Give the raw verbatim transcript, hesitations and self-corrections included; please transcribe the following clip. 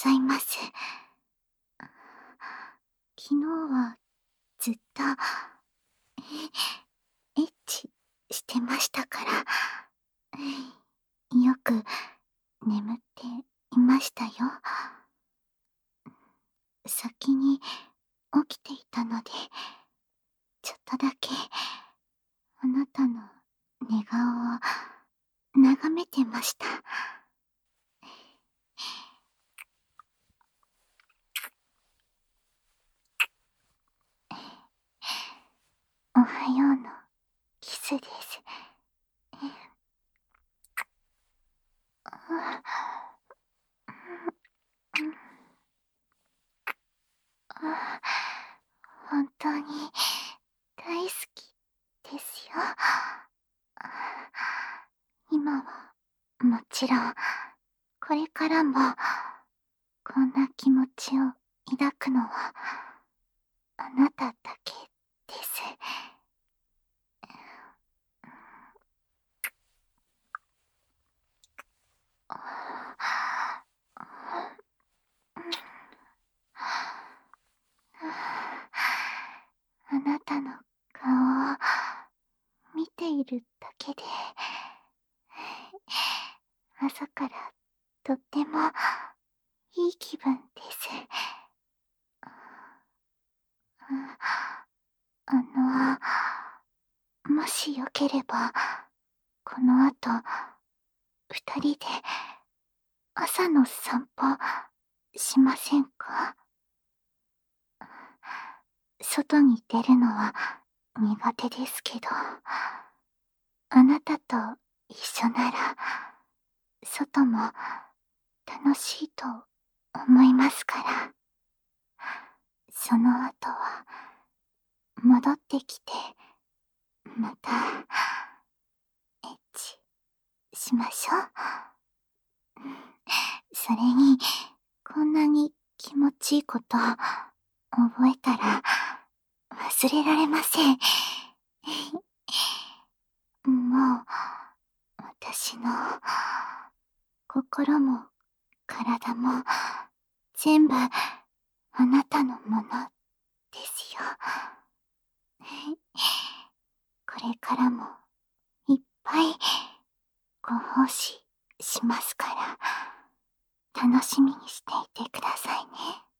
ざいます。昨日はずっと、エエッチしてましたから、よく眠っていましたよ。先に起きていたので、ちょっとだけあなたの寝顔を眺めてました。おはようのキスです。本当に大好きですよ。今はもちろん、これからもこんな気持ちを抱くのはあなただけです。あなたの顔を見ているだけで、朝からとってもいい気分です。あの、もしよければ、この後、二人で朝の散歩しませんか？外に出るのは苦手ですけど、あなたと一緒なら、外も楽しいと思いますから。その後は、戻ってきて、また、エッチしましょう。それに、こんなに気持ちいいこと覚えたら忘れられません。もう、私の心も体も全部あなたのものですよ。これからもいっぱいご奉仕しますから、楽しみにしていてくださいね。